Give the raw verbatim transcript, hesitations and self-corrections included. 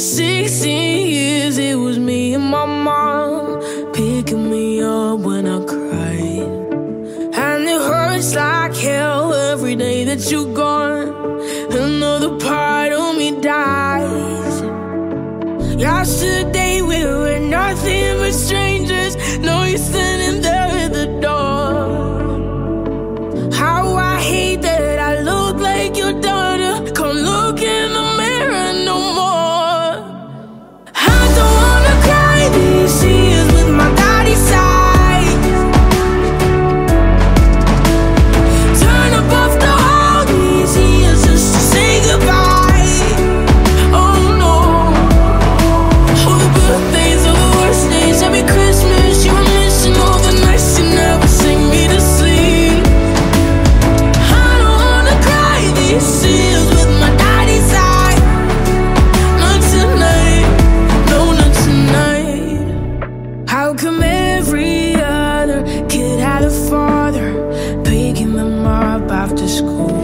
sixteen years, it was me and my mom picking me up when I cried. And it hurts like hell every day that you're gone. Another part of me dies. Yesterday we were nothing but strangers. Now you're standing there at the door. How I hate that I look like your daughter. Come look in the mirror no more. I don't wanna cry these tears with my daddy's side. Turn up off the all these years just to say goodbye. Oh no. All the good days are the worst days. Every Christmas you were missing all the nights you never sing me to sleep. I don't wanna cry these tears with my daddy's side. Not tonight, no, not tonight. How come every other kid had a father picking them up after school?